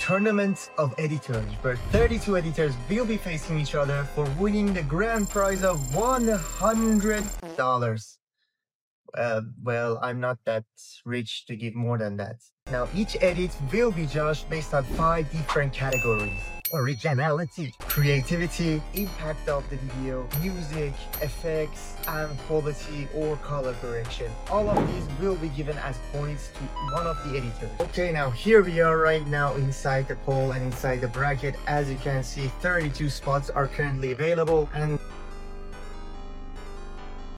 tournament of editors where 32 editors will be facing each other for winning the grand prize of $100. Well, I'm not that rich to give more than that. Now, each edit will be judged based on 5 different categories: originality, creativity, impact of the video, music, effects, and quality or color correction. All of these will be given as points to one of the editors. Okay, now here we are right now inside the poll and inside the bracket. As you can see, 32 spots are currently available, and